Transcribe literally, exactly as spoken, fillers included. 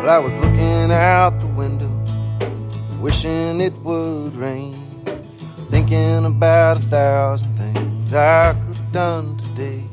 Well, I was looking out the window, wishing it would rain, thinking about a thousand things I could have done today.